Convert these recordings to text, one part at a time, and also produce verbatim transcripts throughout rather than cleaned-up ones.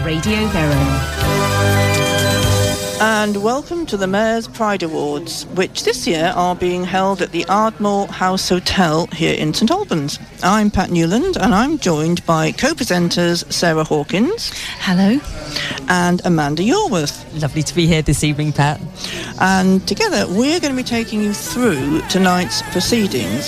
Radio Verulam. And welcome to the Mayor's Pride Awards, which this year are being held at the Ardmore House Hotel here in St Albans. I'm Pat Newland, and I'm joined by co-presenters Sarah Hawkins. Hello. And Amanda Yorworth. Lovely to be here this evening, Pat. And together we're going to be taking you through tonight's proceedings.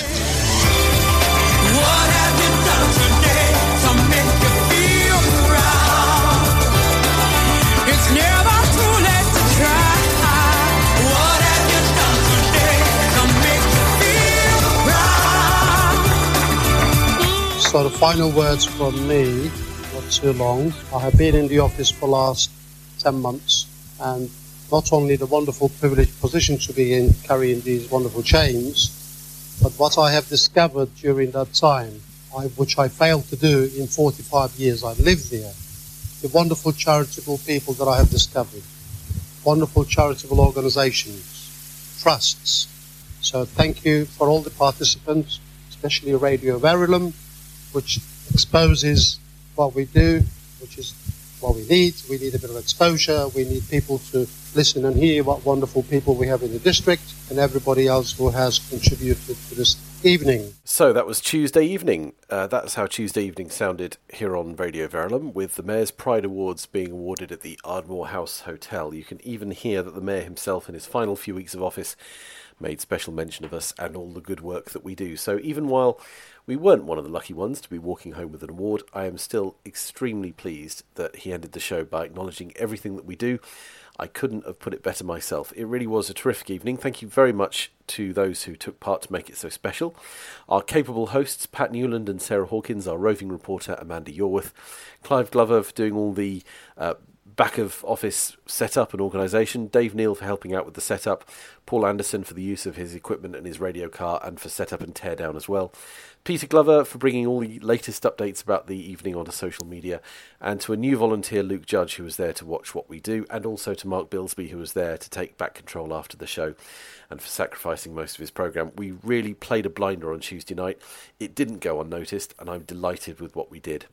So the final words from me, not too long. I have been in the office for the last ten months, and not only the wonderful privileged position to be in carrying these wonderful chains, but what I have discovered during that time, I, which I failed to do in forty-five years I lived there, the wonderful charitable people that I have discovered, wonderful charitable organizations, trusts. So thank you for all the participants, especially Radio Verulam, which exposes what we do, which is what we need. We need a bit of exposure. We need people to listen and hear what wonderful people we have in the district, and everybody else who has contributed to this evening. So that was Tuesday evening. Uh, that's how Tuesday evening sounded here on Radio Verulam, with the Mayor's Pride Awards being awarded at the Ardmore House Hotel. You can even hear that the Mayor himself, in his final few weeks of office, made special mention of us and all the good work that we do. So even while we weren't one of the lucky ones to be walking home with an award, I am still extremely pleased that he ended the show by acknowledging everything that we do. I couldn't have put it better myself. It really was a terrific evening. Thank you very much to those who took part to make it so special. Our capable hosts, Pat Newland and Sarah Hawkins, our roving reporter, Amanda Yorworth, Clive Glover for doing all the uh, back of office setup and organisation, Dave Neal for helping out with the setup, Paul Anderson for the use of his equipment and his radio car and for setup and tear down as well, Peter Glover for bringing all the latest updates about the evening onto social media, and to a new volunteer, Luke Judge, who was there to watch what we do, and also to Mark Bilsby, who was there to take back control after the show and for sacrificing most of his programme. We really played a blinder on Tuesday night. It didn't go unnoticed, and I'm delighted with what we did.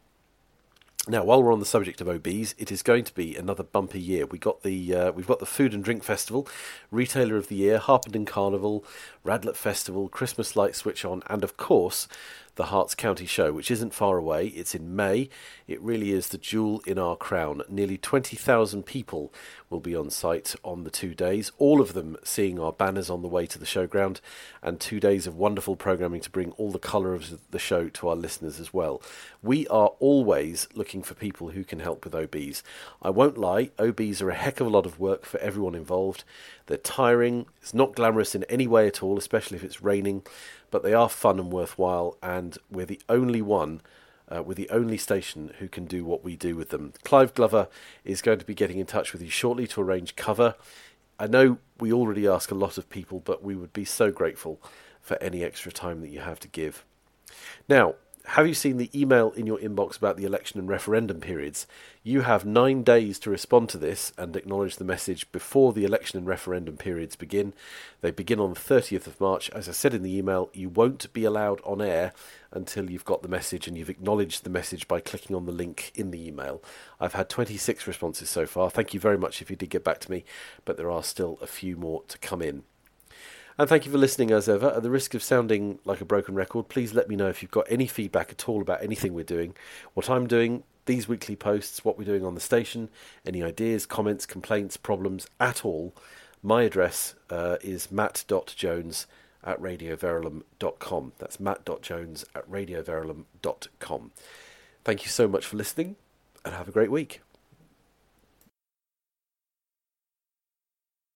Now, while we're on the subject of O Bs, it is going to be another bumper year. We got the uh, we've got the Food and Drink Festival, Retailer of the Year, Harpenden Carnival, Radlett Festival, Christmas Light Switch On, and of course the Herts County Show, which isn't far away. It's in May. It really is the jewel in our crown. Nearly twenty thousand people will be on site on the two days, all of them seeing our banners on the way to the showground, and two days of wonderful programming to bring all the colour of the show to our listeners as well. We are always looking for people who can help with O Bs. I won't lie, O Bs are a heck of a lot of work for everyone involved. They're tiring, it's not glamorous in any way at all, especially if it's raining, but they are fun and worthwhile, and we're the only one, uh, we're the only station who can do what we do with them. Clive Glover is going to be getting in touch with you shortly to arrange cover. I know we already ask a lot of people, but we would be so grateful for any extra time that you have to give. Now, have you seen the email in your inbox about the election and referendum periods? You have nine days to respond to this and acknowledge the message before the election and referendum periods begin. They begin on the thirtieth of March. As I said in the email, you won't be allowed on air until you've got the message and you've acknowledged the message by clicking on the link in the email. I've had twenty-six responses so far. Thank you very much if you did get back to me, but there are still a few more to come in. And thank you for listening as ever. At the risk of sounding like a broken record, please let me know if you've got any feedback at all about anything we're doing, what I'm doing, these weekly posts, what we're doing on the station, any ideas, comments, complaints, problems at all. My address uh, is matt.jones at radioverulam dot com. That's matt.jones at radioverulam dot com. Thank you so much for listening, and have a great week.